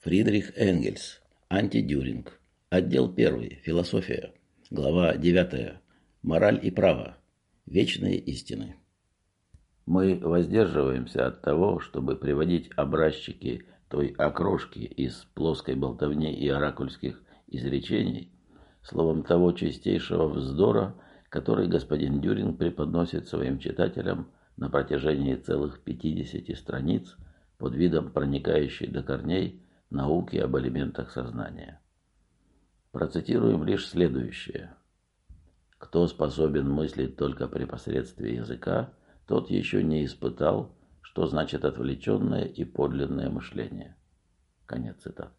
Фридрих Энгельс. Антидюринг. Отдел 1. Философия. Глава 9. Мораль и право. Вечные истины. Мы воздерживаемся от того, чтобы приводить образчики той окрошки из плоской болтовни и оракульских изречений, словом того чистейшего вздора, который господин Дюринг преподносит своим читателям на протяжении целых 50 страниц под видом проникающей до корней науки об элементах сознания. Процитируем лишь следующее. Кто способен мыслить только при посредстве языка, тот еще не испытал, что значит отвлеченное и подлинное мышление. Конец цитаты.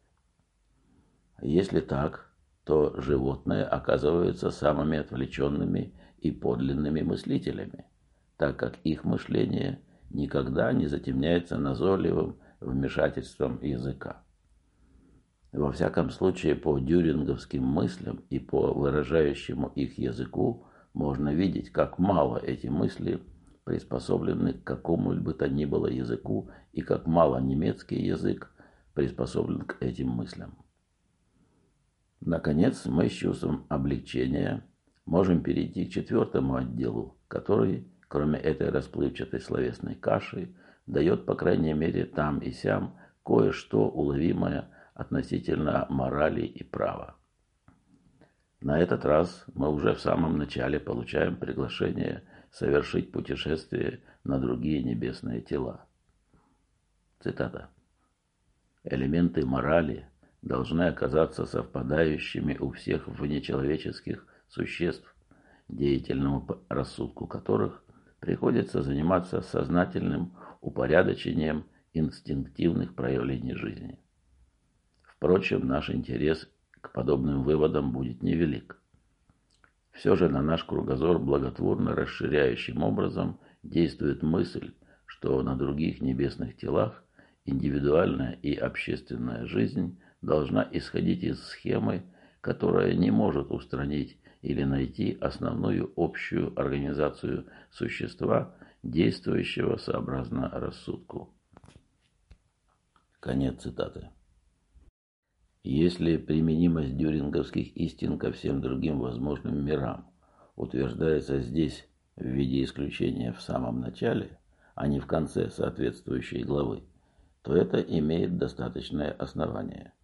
Если так, то животные оказываются самыми отвлеченными и подлинными мыслителями, так как их мышление никогда не затемняется назойливым вмешательством языка. Во всяком случае, по дюринговским мыслям и по выражающему их языку можно видеть, как мало эти мысли приспособлены к какому-либо то ни было языку и как мало немецкий язык приспособлен к этим мыслям. Наконец, мы с чувством облегчения можем перейти к 4-му отделу, который, кроме этой расплывчатой словесной каши, дает, по крайней мере, там и сям кое-что уловимое относительно морали и права. На этот раз мы уже в самом начале получаем приглашение совершить путешествие на другие небесные тела. Цитата. Элементы морали должны оказаться совпадающими у всех внечеловеческих существ, деятельному рассудку которых приходится заниматься сознательным упорядочением инстинктивных проявлений жизни. Впрочем, наш интерес к подобным выводам будет невелик. Все же на наш кругозор благотворно расширяющим образом действует мысль, что на других небесных телах индивидуальная и общественная жизнь должна исходить из схемы, которая не может устранить или найти основную общую организацию существа, действующего сообразно рассудку. Конец цитаты. Если применимость дюринговских истин ко всем другим возможным мирам утверждается здесь в виде исключения в самом начале, а не в конце соответствующей главы, то это имеет достаточное основание.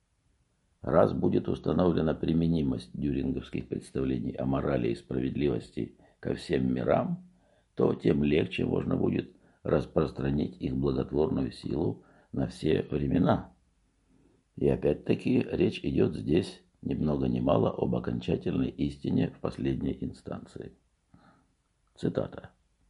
Раз будет установлена применимость дюринговских представлений о морали и справедливости ко всем мирам, то тем легче можно будет распространить их благотворную силу на все времена. И опять-таки речь идет здесь ни много ни мало об окончательной истине в последней инстанции. Цитата.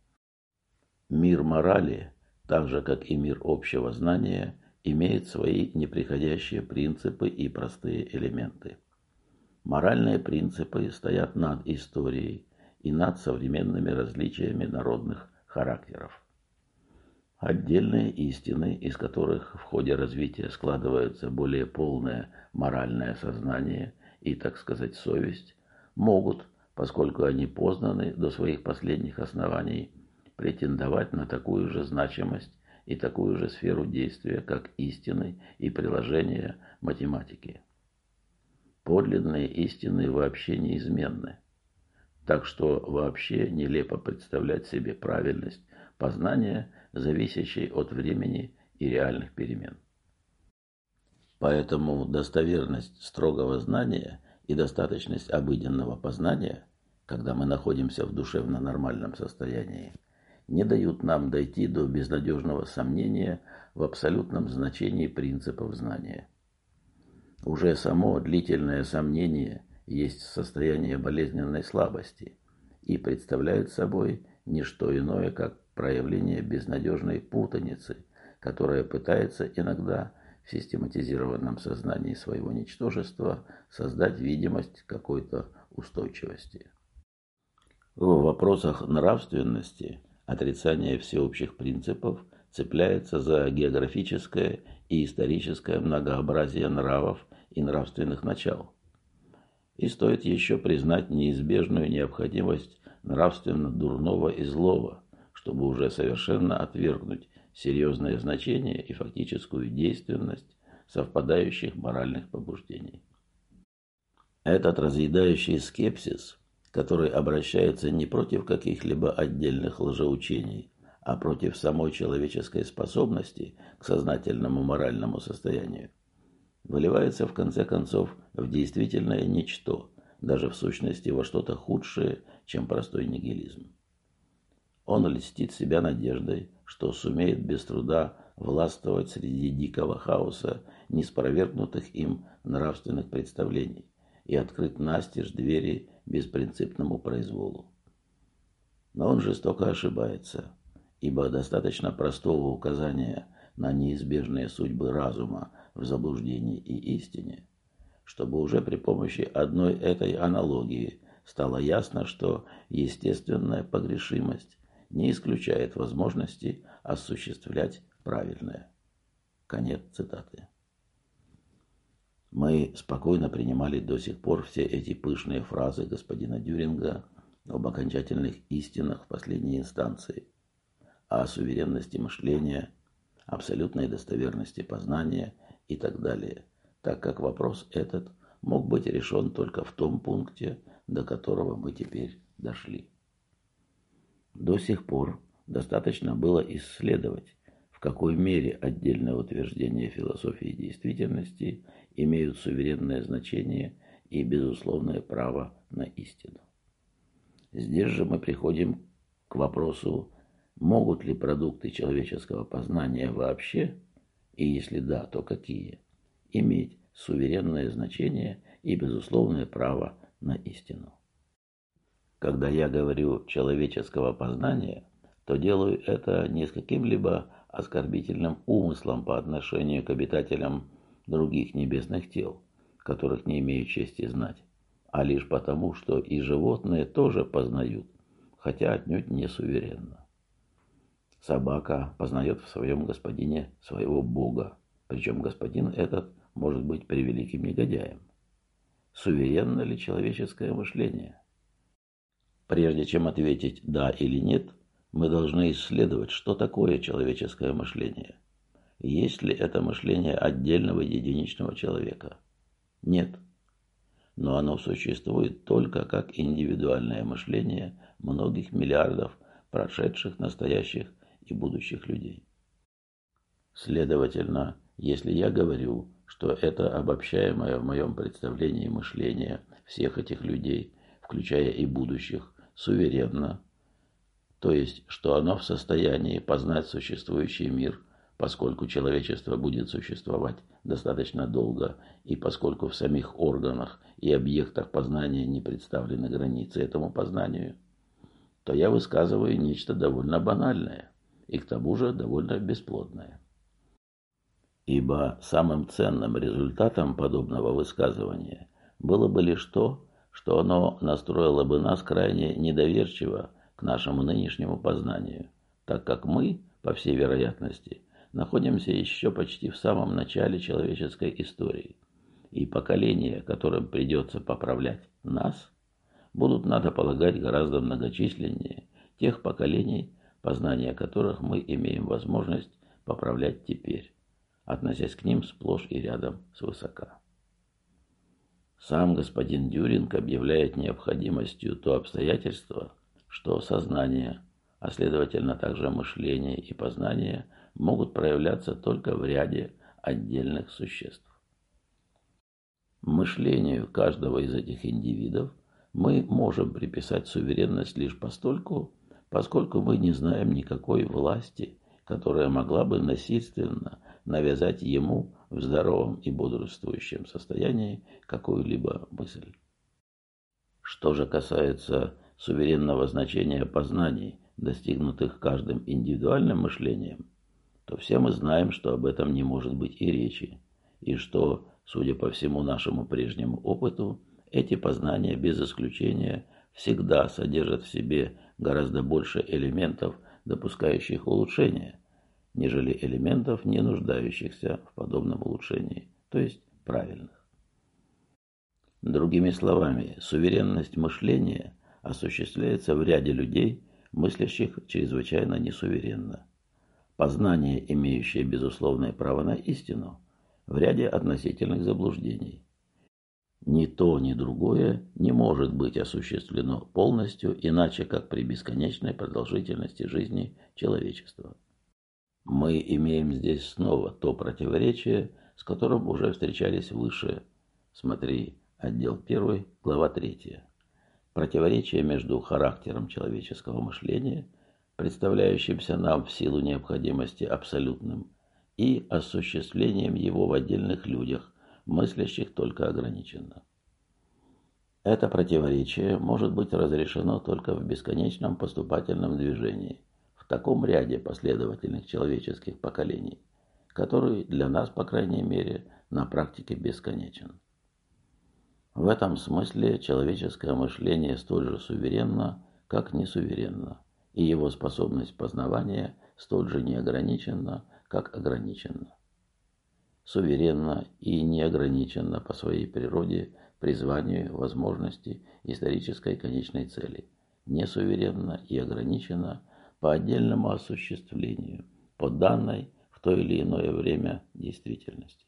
Мир морали, так же как и мир общего знания, имеет свои неприходящие принципы и простые элементы. Моральные принципы стоят над историей и над современными различиями народных характеров. Отдельные истины, из которых в ходе развития складывается более полное моральное сознание и, так сказать, совесть, могут, поскольку они познаны до своих последних оснований, претендовать на такую же значимость и такую же сферу действия, как истины и приложения математики. Подлинные истины вообще неизменны, так что вообще нелепо представлять себе правильность познания, зависящей от времени и реальных перемен. Поэтому достоверность строгого знания и достаточность обыденного познания, когда мы находимся в душевно-нормальном состоянии, не дают нам дойти до безнадежного сомнения в абсолютном значении принципов знания. Уже само длительное сомнение есть состояние болезненной слабости и представляет собой не что иное, как проявление безнадежной путаницы, которая пытается иногда в систематизированном сознании своего ничтожества создать видимость какой-то устойчивости. В вопросах нравственности отрицание всеобщих принципов цепляется за географическое и историческое многообразие нравов и нравственных начал. И стоит еще признать неизбежную необходимость нравственно дурного и злого, чтобы уже совершенно отвергнуть серьезное значение и фактическую действенность совпадающих моральных побуждений. Этот разъедающий скепсис, который обращается не против каких-либо отдельных лжеучений, а против самой человеческой способности к сознательному моральному состоянию, выливается в конце концов в действительное ничто, даже в сущности во что-то худшее, чем простой нигилизм. Он льстит себя надеждой, что сумеет без труда властвовать среди дикого хаоса неспровергнутых им нравственных представлений и открыть настежь двери беспринципному произволу. Но он жестоко ошибается, ибо достаточно простого указания на неизбежные судьбы разума в заблуждении и истине, чтобы уже при помощи одной этой аналогии стало ясно, что естественная погрешимость не исключает возможности осуществлять правильное. Конец цитаты. Мы спокойно принимали до сих пор все эти пышные фразы господина Дюринга об окончательных истинах в последней инстанции, о суверенности мышления, абсолютной достоверности познания и так далее, так как вопрос этот мог быть решен только в том пункте, до которого мы теперь дошли. До сих пор достаточно было исследовать, в какой мере отдельные утверждения философии действительности имеют суверенное значение и безусловное право на истину. Здесь же мы приходим к вопросу, могут ли продукты человеческого познания вообще, и если да, то какие, иметь суверенное значение и безусловное право на истину. Когда я говорю «человеческого познания», то делаю это не с каким-либо оскорбительным умыслом по отношению к обитателям других небесных тел, которых не имею чести знать, а лишь потому, что и животные тоже познают, хотя отнюдь не суверенно. Собака познает в своем господине своего бога, причем господин этот может быть превеликим негодяем. Суверенно ли человеческое мышление? Прежде чем ответить «да» или «нет», мы должны исследовать, что такое человеческое мышление. Есть ли это мышление отдельного единичного человека? Нет. Но оно существует только как индивидуальное мышление многих миллиардов прошедших, настоящих и будущих людей. Следовательно, если я говорю, что это обобщаемое в моем представлении мышление всех этих людей, включая и будущих, суверенно, то есть, что оно в состоянии познать существующий мир, поскольку человечество будет существовать достаточно долго, и поскольку в самих органах и объектах познания не представлены границы этому познанию, то я высказываю нечто довольно банальное и к тому же довольно бесплодное. Ибо самым ценным результатом подобного высказывания было бы лишь то, что оно настроило бы нас крайне недоверчиво к нашему нынешнему познанию, так как мы, по всей вероятности, находимся еще почти в самом начале человеческой истории, и поколения, которым придется поправлять нас, будут, надо полагать, гораздо многочисленнее тех поколений, познания которых мы имеем возможность поправлять теперь, относясь к ним сплошь и рядом свысока. Сам господин Дюринг объявляет необходимостью то обстоятельство, что сознание, а следовательно также мышление и познание могут проявляться только в ряде отдельных существ. Мышлению каждого из этих индивидов мы можем приписать суверенность лишь постольку, поскольку мы не знаем никакой власти, которая могла бы насильственно навязать ему в здоровом и бодрствующем состоянии какую-либо мысль. Что же касается суверенного значения познаний, достигнутых каждым индивидуальным мышлением, то все мы знаем, что об этом не может быть и речи, и что, судя по всему нашему прежнему опыту, эти познания без исключения всегда содержат в себе гораздо больше элементов, допускающих улучшения, нежели элементов, не нуждающихся в подобном улучшении, то есть правильных. Другими словами, суверенность мышления осуществляется в ряде людей, мыслящих чрезвычайно несуверенно. Познание, имеющее безусловное право на истину, в ряде относительных заблуждений. Ни то, ни другое не может быть осуществлено полностью, иначе как при бесконечной продолжительности жизни человечества. Мы имеем здесь снова то противоречие, с которым уже встречались выше. Смотри, отдел 1, глава 3. Противоречие между характером человеческого мышления, представляющимся нам в силу необходимости абсолютным, и осуществлением его в отдельных людях, мыслящих только ограниченно. Это противоречие может быть разрешено только в бесконечном поступательном движении, в таком ряде последовательных человеческих поколений, который для нас, по крайней мере, на практике бесконечен. В этом смысле человеческое мышление столь же суверенно, как несуверенно, и его способность познавания столь же неограниченна, как ограниченна. Суверенно и неограниченно по своей природе, призванию, возможности, исторической конечной цели, несуверенно и ограниченно по отдельному осуществлению, по данной в то или иное время действительности.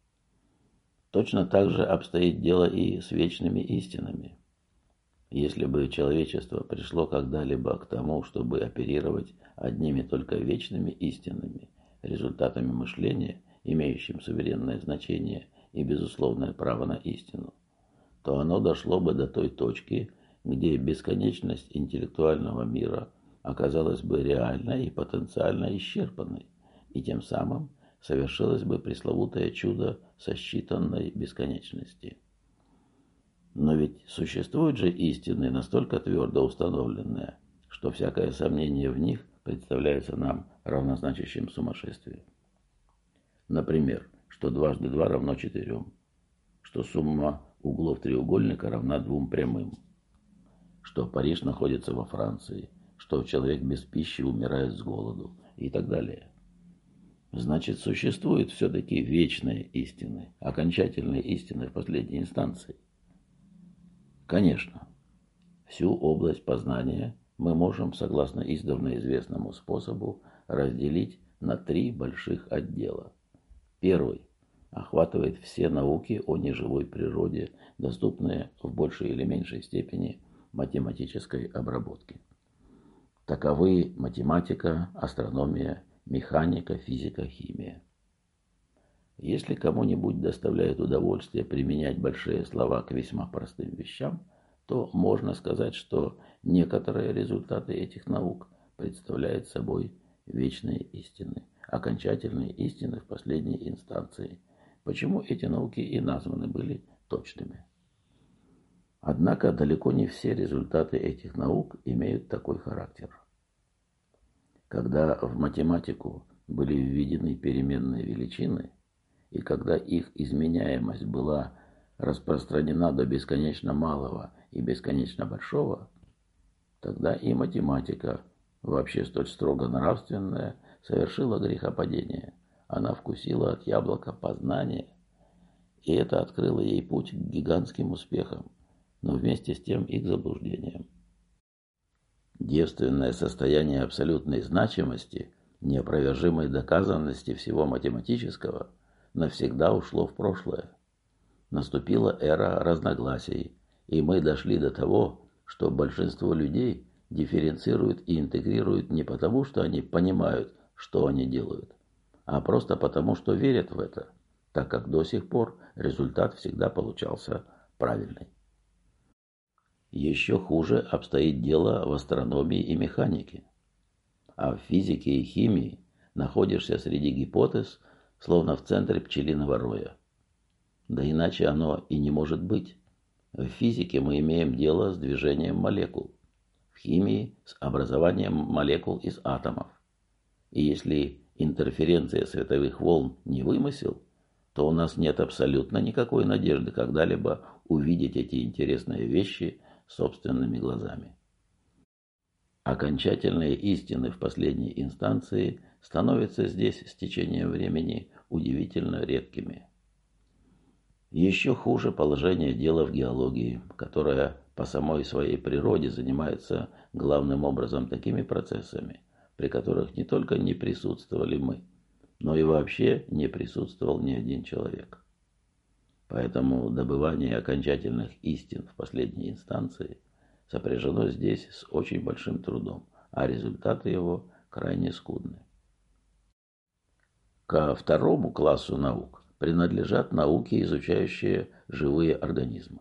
Точно так же обстоит дело и с вечными истинами. Если бы человечество пришло когда-либо к тому, чтобы оперировать одними только вечными истинами, результатами мышления, имеющим суверенное значение и безусловное право на истину, то оно дошло бы до той точки, где бесконечность интеллектуального мира оказалась бы реально и потенциально исчерпанной, и тем самым совершилось бы пресловутое чудо сосчитанной бесконечности. Но ведь существуют же истины, настолько твердо установленные, что всякое сомнение в них представляется нам равнозначащим сумасшествию. Например, что дважды 2 равно 4, что сумма углов треугольника равна 2 прямым, что Париж находится во Франции, что человек без пищи умирает с голоду и так далее. Значит, существуют все-таки вечные истины, окончательные истины в последней инстанции. Конечно, всю область познания мы можем, согласно издавна известному способу, разделить на 3 больших отдела. Первый охватывает все науки о неживой природе, доступные в большей или меньшей степени математической обработке. Таковы математика, астрономия, механика, физика, химия. Если кому-нибудь доставляет удовольствие применять большие слова к весьма простым вещам, то можно сказать, что некоторые результаты этих наук представляют собой вечные истины, окончательные истины в последней инстанции, почему эти науки и названы были точными. Однако далеко не все результаты этих наук имеют такой характер. Когда в математику были введены переменные величины, и когда их изменяемость была распространена до бесконечно малого и бесконечно большого, тогда и математика, вообще столь строго нравственная, совершила грехопадение. Она вкусила от яблока познания, и это открыло ей путь к гигантским успехам, но вместе с тем и к заблуждениям. Девственное состояние абсолютной значимости, неопровержимой доказанности всего математического, навсегда ушло в прошлое. Наступила эра разногласий, и мы дошли до того, что большинство людей дифференцируют и интегрируют не потому, что они понимают, что они делают, а просто потому, что верят в это, так как до сих пор результат всегда получался правильный. Еще хуже обстоит дело в астрономии и механике. А в физике и химии находишься среди гипотез, словно в центре пчелиного роя. Да иначе оно и не может быть. В физике мы имеем дело с движением молекул, в химии с образованием молекул из атомов. И если интерференция световых волн не вымысел, то у нас нет абсолютно никакой надежды когда-либо увидеть эти интересные вещи собственными глазами. Окончательные истины в последней инстанции становятся здесь с течением времени удивительно редкими. Еще хуже положение дела в геологии, которая по самой своей природе занимается главным образом такими процессами, при которых не только не присутствовали мы, но и вообще не присутствовал ни один человек. Поэтому добывание окончательных истин в последней инстанции сопряжено здесь с очень большим трудом, а результаты его крайне скудны. Ко второму классу наук принадлежат науки, изучающие живые организмы.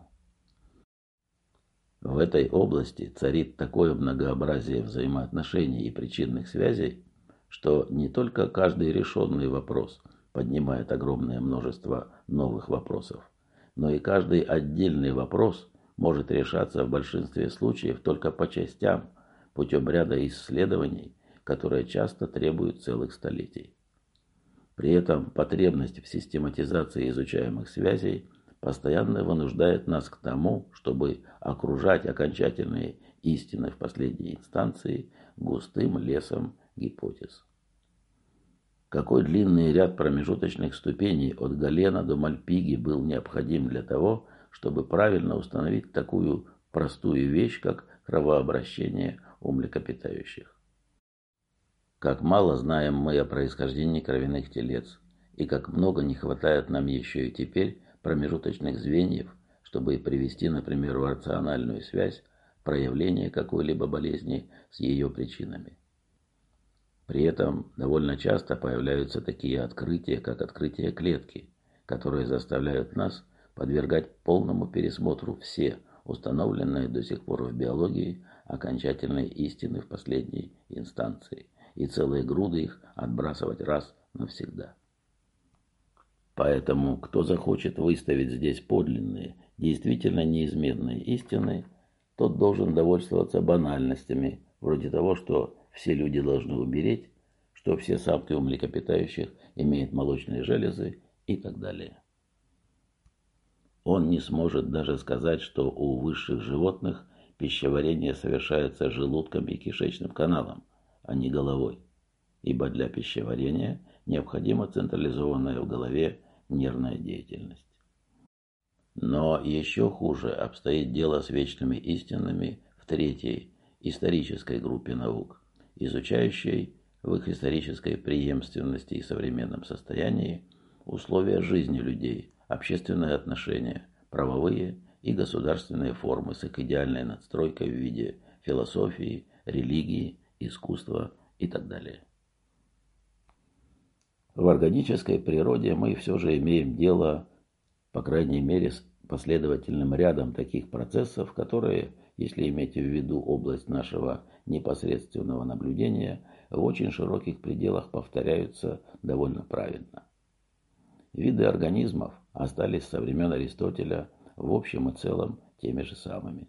В этой области царит такое многообразие взаимоотношений и причинных связей, что не только каждый решенный вопрос поднимает огромное множество новых вопросов, но и каждый отдельный вопрос может решаться в большинстве случаев только по частям, путем ряда исследований, которые часто требуют целых столетий. При этом потребность в систематизации изучаемых связей постоянно вынуждает нас к тому, чтобы окружать окончательные истины в последней инстанции густым лесом гипотез. Какой длинный ряд промежуточных ступеней от Галена до Мальпиги был необходим для того, чтобы правильно установить такую простую вещь, как кровообращение у млекопитающих. Как мало знаем мы о происхождении кровяных телец, и как много не хватает нам еще и теперь промежуточных звеньев, чтобы привести, например, в рациональную связь проявление какой-либо болезни с ее причинами. При этом довольно часто появляются такие открытия, как открытие клетки, которые заставляют нас подвергать полному пересмотру все установленные до сих пор в биологии окончательные истины в последней инстанции, и целые груды их отбрасывать раз навсегда. Поэтому, кто захочет выставить здесь подлинные, действительно неизменные истины, тот должен довольствоваться банальностями, вроде того, что все люди должны умереть, что все самки у млекопитающих имеют молочные железы и так далее. Он не сможет даже сказать, что у высших животных пищеварение совершается желудком и кишечным каналом, а не головой, ибо для пищеварения необходима централизованная в голове нервная деятельность. Но еще хуже обстоит дело с вечными истинами в третьей, исторической группе наук, изучающей в их исторической преемственности и современном состоянии условия жизни людей, общественные отношения, правовые и государственные формы с их идеальной надстройкой в виде философии, религии, искусства и так далее. В органической природе мы все же имеем дело, по крайней мере, с последовательным рядом таких процессов, которые, если иметь в виду область нашего непосредственного наблюдения, в очень широких пределах повторяются довольно правильно. Виды организмов остались со времен Аристотеля в общем и целом теми же самыми.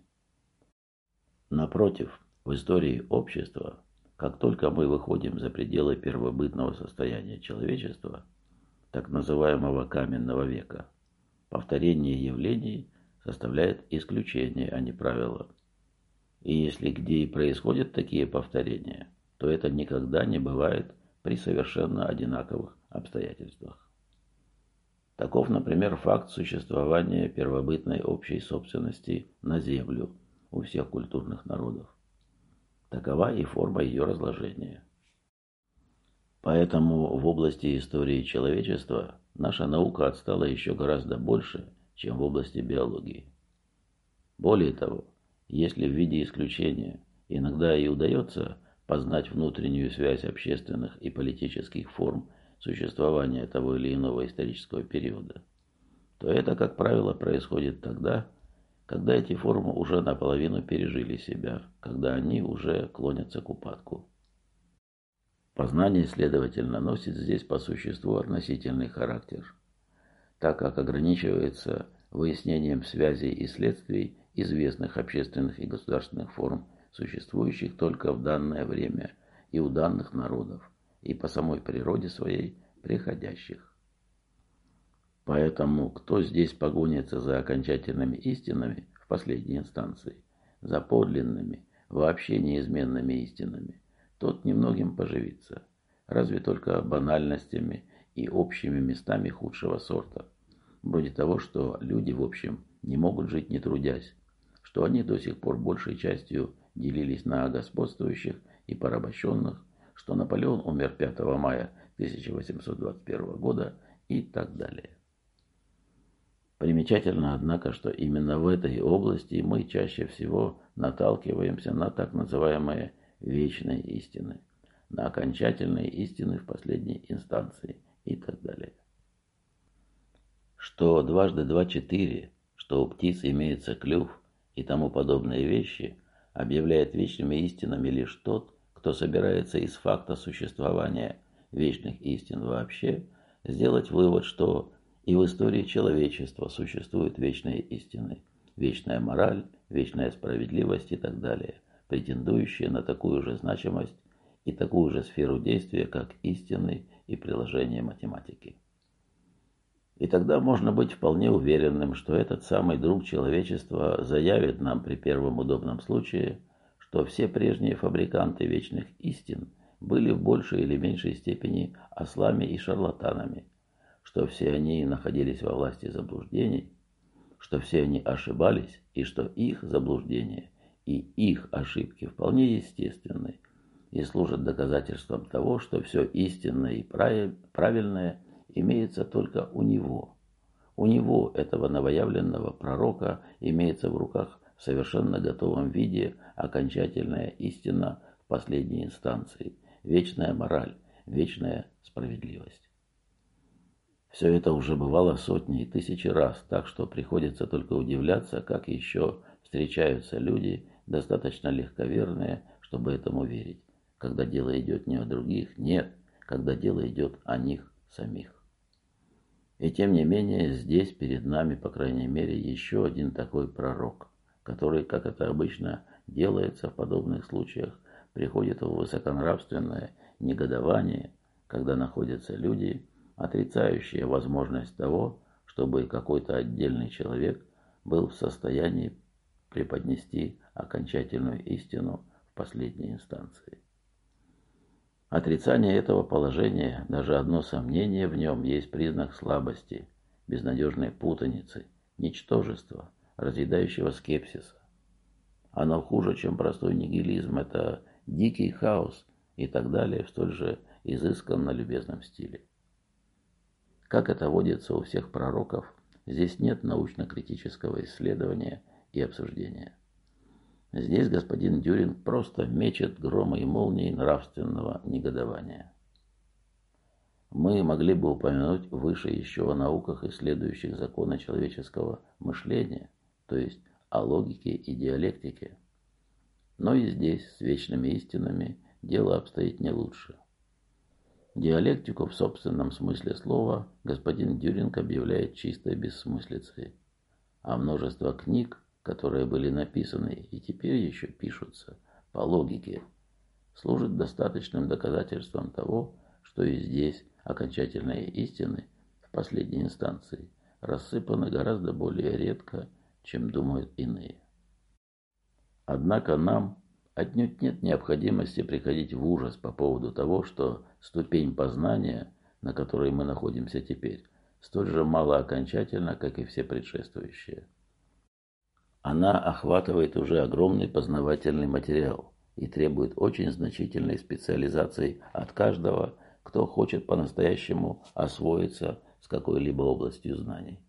Напротив, в истории общества, как только мы выходим за пределы первобытного состояния человечества, так называемого каменного века, повторение явлений составляет исключение, а не правило. И если где и происходят такие повторения, то это никогда не бывает при совершенно одинаковых обстоятельствах. Таков, например, факт существования первобытной общей собственности на землю у всех культурных народов. Такова и форма ее разложения. Поэтому в области истории человечества наша наука отстала еще гораздо больше, чем в области биологии. Более того, если в виде исключения иногда и удается познать внутреннюю связь общественных и политических форм существования того или иного исторического периода, то это, как правило, происходит тогда, когда эти формы уже наполовину пережили себя, когда они уже клонятся к упадку. Познание, следовательно, носит здесь по существу относительный характер, так как ограничивается выяснением связей и следствий известных общественных и государственных форм, существующих только в данное время и у данных народов, и по самой природе своей приходящих. Поэтому кто здесь погонится за окончательными истинами в последней инстанции, за подлинными, вообще неизменными истинами, тот немногим поживится, разве только банальностями и общими местами худшего сорта, вроде того, что люди, в общем, не могут жить не трудясь, что они до сих пор большей частью делились на господствующих и порабощенных, что Наполеон умер 5 мая 1821 года и так далее. Примечательно, однако, что именно в этой области мы чаще всего наталкиваемся на так называемые вечные истины, на окончательные истины в последней инстанции и так далее. Что дважды два четыре, что у птиц имеется клюв и тому подобные вещи, объявляет вечными истинами лишь тот, кто собирается из факта существования вечных истин вообще сделать вывод, что и в истории человечества существуют вечные истины, вечная мораль, вечная справедливость и так далее, претендующие на такую же значимость и такую же сферу действия, как истины и приложение математики. И тогда можно быть вполне уверенным, что этот самый друг человечества заявит нам при первом удобном случае, что все прежние фабриканты вечных истин были в большей или меньшей степени ослами и шарлатанами, что все они находились во власти заблуждений, что все они ошибались, и что их заблуждения и их ошибки вполне естественны и служат доказательством того, что все истинное и правильное имеется только у него. У него, этого новоявленного пророка, имеется в руках в совершенно готовом виде окончательная истина в последней инстанции, вечная мораль, вечная справедливость. Все это уже бывало сотни и тысячи раз, так что приходится только удивляться, как еще встречаются люди, достаточно легковерные, чтобы этому верить, когда дело идет не о других, нет, когда дело идет о них самих. И тем не менее, здесь перед нами, по крайней мере, еще один такой пророк, который, как это обычно делается в подобных случаях, приходит в высоконравственное негодование, когда находятся люди, отрицающие возможность того, чтобы какой-то отдельный человек был в состоянии преподнести окончательную истину в последней инстанции. Отрицание этого положения, даже одно сомнение в нем, есть признак слабости, безнадежной путаницы, ничтожества, разъедающего скепсиса. Оно хуже, чем простой нигилизм, это дикий хаос и так далее в столь же изысканно любезном стиле. Как это водится у всех пророков, здесь нет научно-критического исследования и обсуждения. Здесь господин Дюринг просто мечет громы и молнии нравственного негодования. Мы могли бы упомянуть выше еще о науках, исследующих законы человеческого мышления, то есть о логике и диалектике. Но и здесь с вечными истинами дело обстоит не лучше. Диалектику в собственном смысле слова господин Дюринг объявляет чистой бессмыслицей, а множество книг, которые были написаны и теперь еще пишутся по логике, служит достаточным доказательством того, что и здесь окончательные истины в последней инстанции рассыпаны гораздо более редко, чем думают иные. Однако нам отнюдь нет необходимости приходить в ужас по поводу того, что ступень познания, на которой мы находимся теперь, столь же мало окончательна, как и все предшествующие. Она охватывает уже огромный познавательный материал и требует очень значительной специализации от каждого, кто хочет по-настоящему освоиться с какой-либо областью знаний.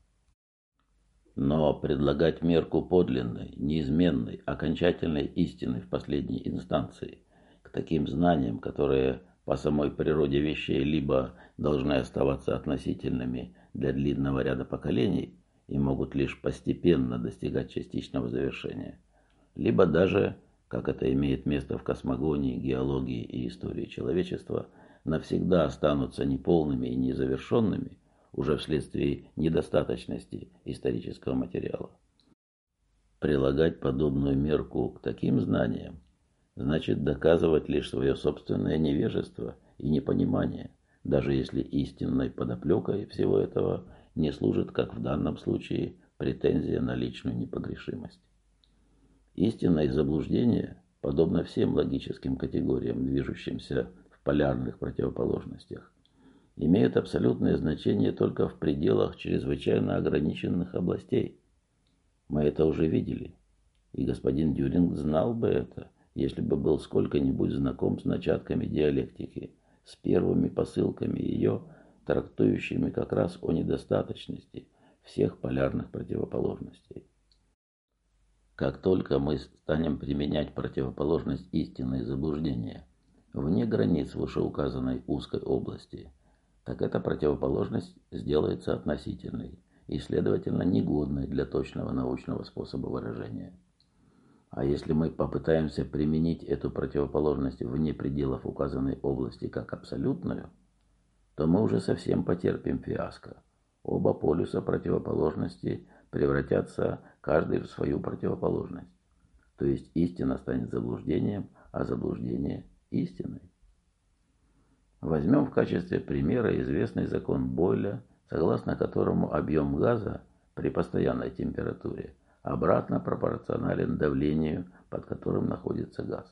Но предлагать мерку подлинной, неизменной, окончательной истины в последней инстанции к таким знаниям, которые по самой природе вещей либо должны оставаться относительными для длинного ряда поколений и могут лишь постепенно достигать частичного завершения, либо даже, как это имеет место в космогонии, геологии и истории человечества, навсегда останутся неполными и незавершенными уже вследствие недостаточности исторического материала. Прилагать подобную мерку к таким знаниям значит доказывать лишь свое собственное невежество и непонимание, даже если истинной подоплекой всего этого не служит, как в данном случае, претензия на личную непогрешимость. Истинное заблуждение, подобно всем логическим категориям, движущимся в полярных противоположностях, имеют абсолютное значение только в пределах чрезвычайно ограниченных областей. Мы это уже видели, и господин Дюринг знал бы это, если бы был сколько-нибудь знаком с начатками диалектики, с первыми посылками ее, трактующими как раз о недостаточности всех полярных противоположностей. Как только мы станем применять противоположность истины и заблуждения вне границ вышеуказанной узкой области, так эта противоположность сделается относительной и, следовательно, негодной для точного научного способа выражения. А если мы попытаемся применить эту противоположность вне пределов указанной области как абсолютную, то мы уже совсем потерпим фиаско. Оба полюса противоположности превратятся каждый в свою противоположность. То есть истина станет заблуждением, а заблуждение – истиной. Возьмем в качестве примера известный закон Бойля, согласно которому объем газа при постоянной температуре обратно пропорционален давлению, под которым находится газ.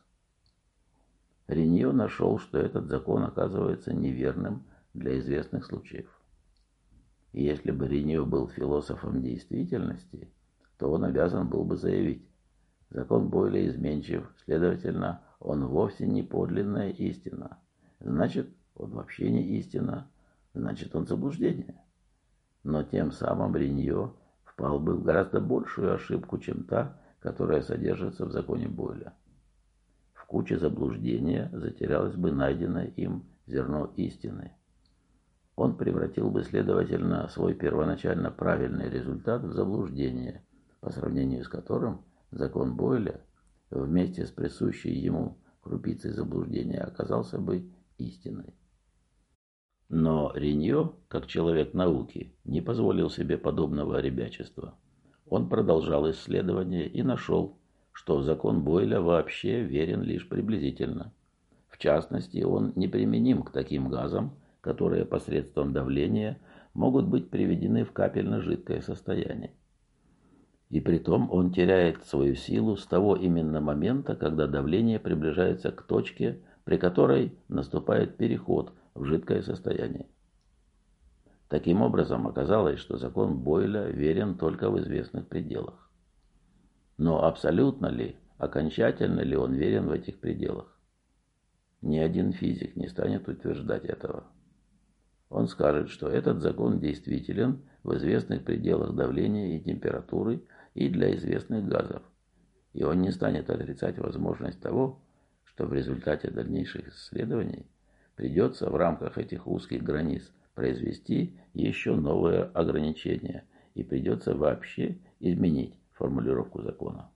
Ренье нашел, что этот закон оказывается неверным для известных случаев. И если бы Ренье был философом действительности, то он обязан был бы заявить: закон Бойля изменчив, следовательно, он вовсе не подлинная истина. Значит, он вообще не истина, значит, он заблуждение. Но тем самым Ренье впал бы в гораздо большую ошибку, чем та, которая содержится в законе Бойля. В куче заблуждения затерялось бы найденное им зерно истины. Он превратил бы, следовательно, свой первоначально правильный результат в заблуждение, по сравнению с которым закон Бойля вместе с присущей ему крупицей заблуждения оказался бы истиной. Но Ренье, как человек науки, не позволил себе подобного ребячества. Он продолжал исследование и нашел, что закон Бойля вообще верен лишь приблизительно. В частности, он неприменим к таким газам, которые посредством давления могут быть приведены в капельно-жидкое состояние. И притом он теряет свою силу с того именно момента, когда давление приближается к точке, при которой наступает переход в жидкое состояние. Таким образом, оказалось, что закон Бойля верен только в известных пределах. Но абсолютно ли, окончательно ли он верен в этих пределах? Ни один физик не станет утверждать этого. Он скажет, что этот закон действителен в известных пределах давления и температуры и для известных газов. И он не станет отрицать возможность того, что в результате дальнейших исследований придется в рамках этих узких границ произвести еще новое ограничение и придется вообще изменить формулировку закона.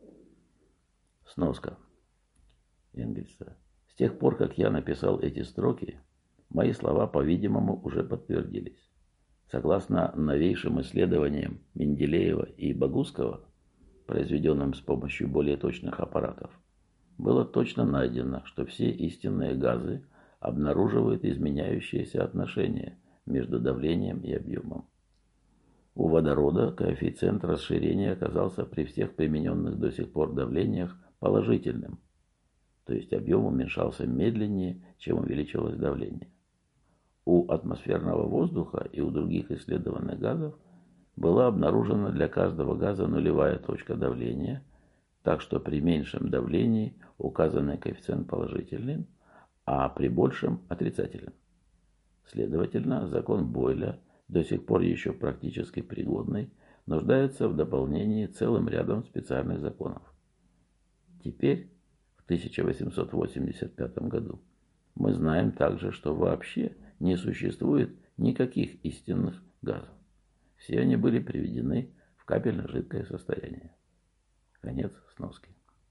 Сноска Энгельса. С тех пор, как я написал эти строки, мои слова, по-видимому, уже подтвердились. Согласно новейшим исследованиям Менделеева и Богусского, произведенным с помощью более точных аппаратов, было точно найдено, что все истинные газы обнаруживают изменяющиеся отношения между давлением и объемом. У водорода коэффициент расширения оказался при всех примененных до сих пор давлениях положительным, то есть объем уменьшался медленнее, чем увеличивалось давление. У атмосферного воздуха и у других исследованных газов была обнаружена для каждого газа нулевая точка давления, так что при меньшем давлении указанный коэффициент положительный, а при большем отрицателен. Следовательно, закон Бойля, до сих пор еще практически пригодный, нуждается в дополнении целым рядом специальных законов. Теперь, в 1885 году, мы знаем также, что вообще не существует никаких истинных газов. Все они были приведены в капельно-жидкое состояние. Конец сноски.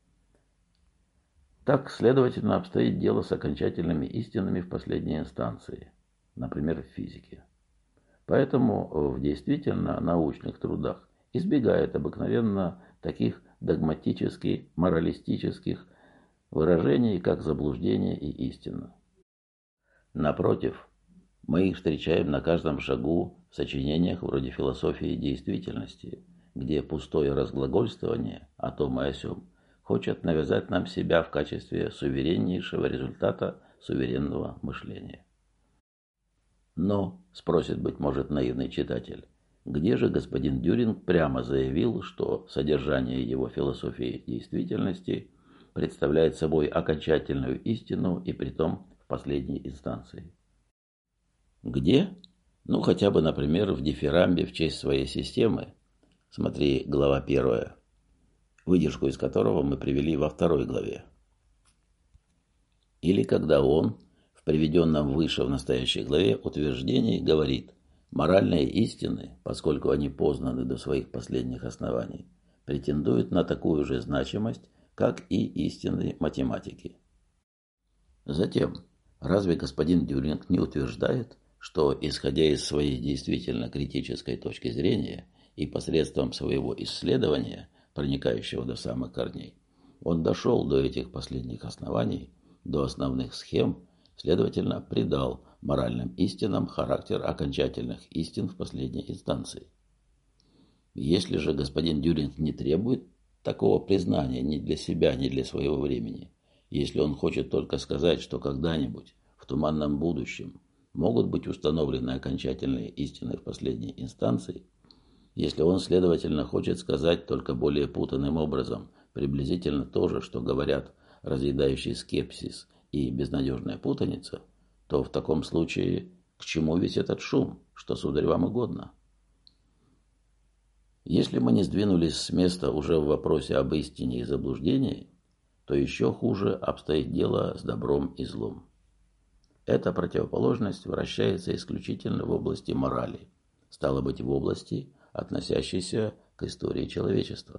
Так, следовательно, обстоит дело с окончательными истинами в последней инстанции, например, в физике. Поэтому в действительно научных трудах избегает обыкновенно таких догматически-моралистических выражений, как заблуждение и истина. Напротив, мы их встречаем на каждом шагу в сочинениях вроде «Философии действительности», где пустое разглагольствование о том и о сём хочет навязать нам себя в качестве сувереннейшего результата суверенного мышления. Но, спросит, быть может, наивный читатель, где же господин Дюринг прямо заявил, что содержание его философии действительности представляет собой окончательную истину и притом в последней инстанции. Где? Ну, хотя бы, например, в дифирамбе в честь своей системы. Смотри, глава 1, выдержку из которого мы привели во 2 главе. Или когда он, в приведенном выше в настоящей главе утверждении, говорит: моральные истины, поскольку они познаны до своих последних оснований, претендуют на такую же значимость, как и истины математики. Затем, разве господин Дюринг не утверждает, что, исходя из своей действительно критической точки зрения и посредством своего исследования, проникающего до самых корней, он дошел до этих последних оснований, до основных схем, следовательно, придал моральным истинам характер окончательных истин в последней инстанции? Если же господин Дюринг не требует такого признания ни для себя, ни для своего времени, если он хочет только сказать, что когда-нибудь, в туманном будущем, могут быть установлены окончательные истины в последней инстанции, если он, следовательно, хочет сказать только более путанным образом приблизительно то же, что говорят разъедающий скепсис и безнадежная путаница, то в таком случае к чему весь этот шум, что, сударь, вам угодно? Если мы не сдвинулись с места уже в вопросе об истине и заблуждении, то еще хуже обстоит дело с добром и злом. Эта противоположность вращается исключительно в области морали, стало быть, в области, относящейся к истории человечества.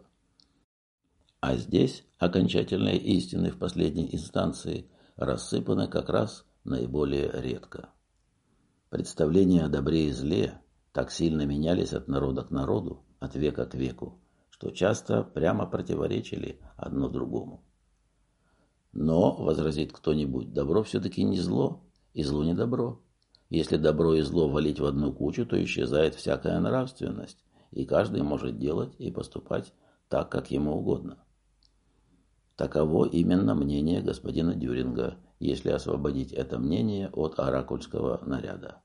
А здесь окончательные истины в последней инстанции рассыпаны как раз наиболее редко. Представления о добре и зле так сильно менялись от народа к народу, от века к веку, что часто прямо противоречили одно другому. Но, возразит кто-нибудь, добро все-таки не зло, и зло не добро. Если добро и зло валить в одну кучу, то исчезает всякая нравственность, и каждый может делать и поступать так, как ему угодно. Таково именно мнение господина Дюринга, если освободить это мнение от оракульского наряда.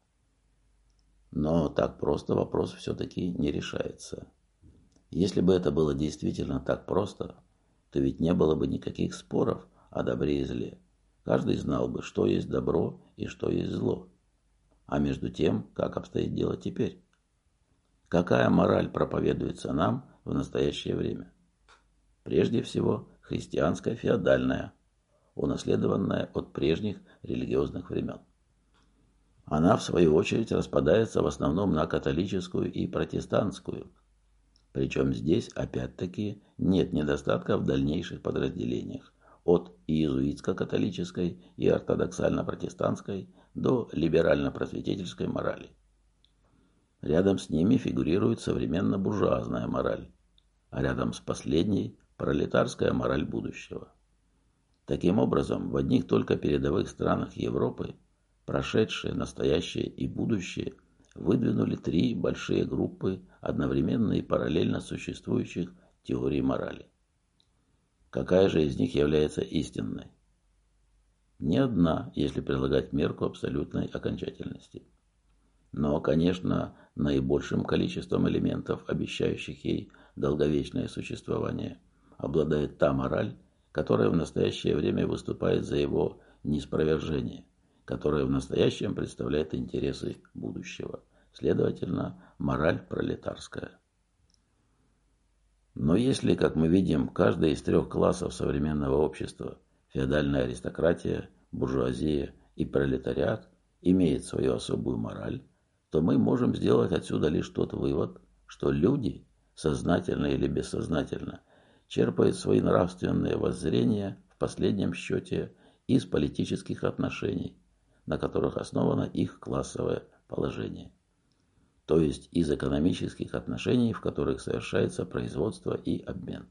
Но так просто вопрос все-таки не решается. Если бы это было действительно так просто, то ведь не было бы никаких споров о добре и зле. Каждый знал бы, что есть добро и что есть зло. А между тем, как обстоит дело теперь? Какая мораль проповедуется нам в настоящее время? Прежде всего, христианская феодальная, унаследованная от прежних религиозных времен. Она, в свою очередь, распадается в основном на католическую и протестантскую. Причем здесь, опять-таки, нет недостатка в дальнейших подразделениях, от иезуитско-католической и ортодоксально-протестантской до либерально-просветительской морали. Рядом с ними фигурирует современно-буржуазная мораль, а рядом с последней – пролетарская мораль будущего. Таким образом, в одних только передовых странах Европы прошедшее, настоящее и будущее выдвинули 3 большие группы одновременно и параллельно существующих теорий морали. Какая же из них является истинной? Ни одна, если прилагать мерку абсолютной окончательности. Но, конечно, наибольшим количеством элементов, обещающих ей долговечное существование, обладает та мораль, которая в настоящее время выступает за его неспровержение, которая в настоящем представляет интересы будущего, следовательно, мораль пролетарская. Но если, как мы видим, каждый из 3 классов современного общества – феодальная аристократия, буржуазия и пролетариат – имеет свою особую мораль, то мы можем сделать отсюда лишь тот вывод, что люди, сознательно или бессознательно, черпают свои нравственные воззрения в последнем счете из политических отношений, на которых основано их классовое положение, то есть из экономических отношений, в которых совершается производство и обмен.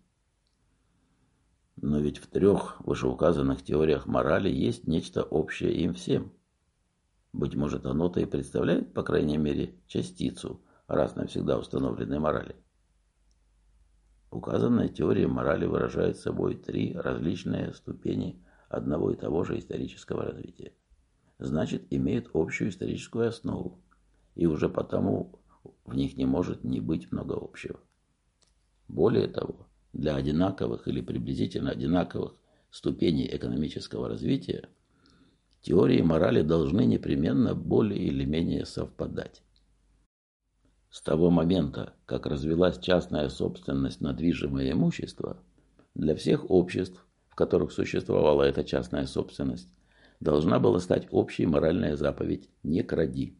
Но ведь в 3 вышеуказанных теориях морали есть нечто общее им всем. Быть может, оно-то и представляет, по крайней мере, частицу раз навсегда установленной морали. Указанная теория морали выражает собой 3 различные ступени одного и того же исторического развития. Значит, имеет общую историческую основу, и уже потому в них не может не быть много общего. Более того, для одинаковых или приблизительно одинаковых ступеней экономического развития Теории морали должны непременно более или менее совпадать. С того момента, как развилась частная собственность на движимое имущество, для всех обществ, в которых существовала эта частная собственность, должна была стать общей моральная заповедь «не кради».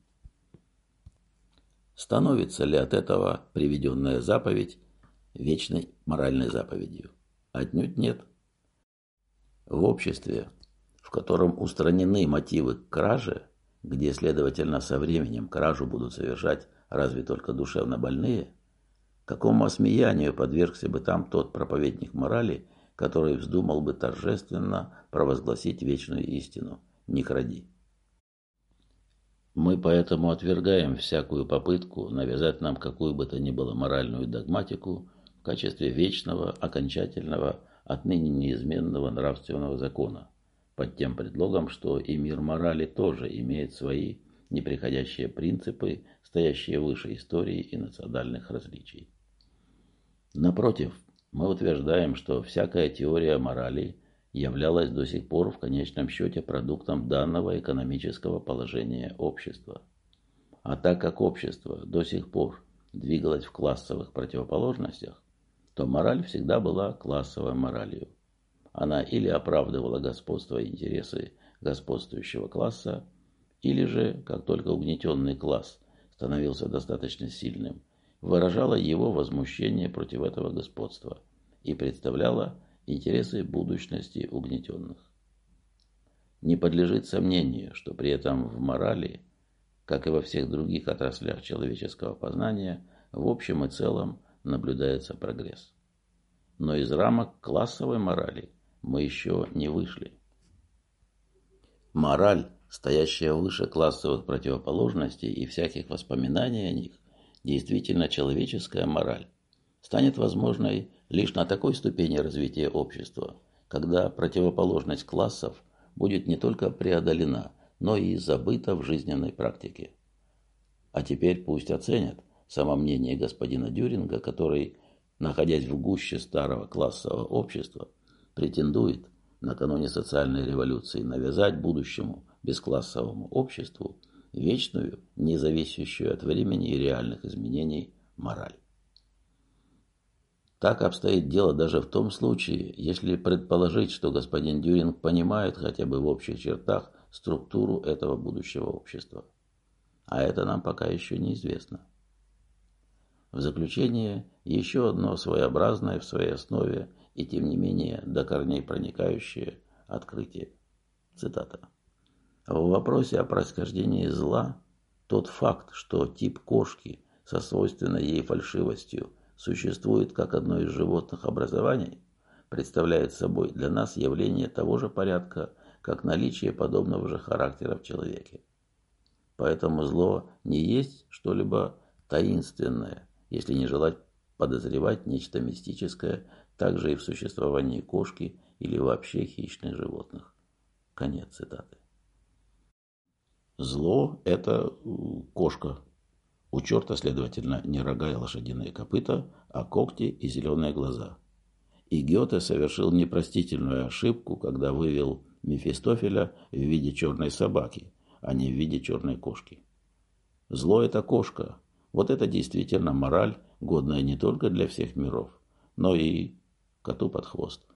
Становится ли от этого приведенная заповедь вечной моральной заповедью? Отнюдь нет. В обществе, в котором устранены мотивы к краже, где, следовательно, со временем кражу будут совершать разве только душевно больные, какому осмеянию подвергся бы там тот проповедник морали, который вздумал бы торжественно провозгласить вечную истину «не кради». Мы поэтому отвергаем всякую попытку навязать нам какую бы то ни было моральную догматику в качестве вечного, окончательного, отныне неизменного нравственного закона, под тем предлогом, что и мир морали тоже имеет свои неприходящие принципы, стоящие выше истории и национальных различий. Напротив, мы утверждаем, что всякая теория морали являлась до сих пор в конечном счете продуктом данного экономического положения общества. А так как общество до сих пор двигалось в классовых противоположностях, то мораль всегда была классовой моралью. Она или оправдывала господство и интересы господствующего класса, или же, как только угнетенный класс становился достаточно сильным, выражала его возмущение против этого господства и представляла интересы будущности угнетенных. Не подлежит сомнению, что при этом в морали, как и во всех других отраслях человеческого познания, в общем и целом наблюдается прогресс. Но из рамок классовой морали мы еще не вышли. Мораль, стоящая выше классовых противоположностей и всяких воспоминаний о них, действительно человеческая мораль, станет возможной лишь на такой ступени развития общества, когда противоположность классов будет не только преодолена, но и забыта в жизненной практике. А теперь пусть оценят само мнение господина Дюринга, который, находясь в гуще старого классового общества, претендует накануне социальной революции навязать будущему бесклассовому обществу вечную, не зависящую от времени и реальных изменений мораль. Так обстоит дело даже в том случае, если предположить, что господин Дюринг понимает хотя бы в общих чертах структуру этого будущего общества. А это нам пока еще неизвестно. В заключение еще одно своеобразное в своей основе и тем не менее до корней проникающее открытие. Цитата. В вопросе о происхождении зла тот факт, что тип кошки со свойственной ей фальшивостью существует как одно из животных образований, представляет собой для нас явление того же порядка, как наличие подобного же характера в человеке. Поэтому зло не есть что-либо таинственное, если не желать подозревать нечто мистическое также и в существовании кошки или вообще хищных животных. Конец цитаты. Зло – это кошка. У черта, следовательно, не рога и лошадиные копыта, а когти и зеленые глаза. И Гёте совершил непростительную ошибку, когда вывел Мефистофеля в виде черной собаки, а не в виде черной кошки. Зло – это кошка. Вот это действительно мораль, годная не только для всех миров, но и коту под хвост.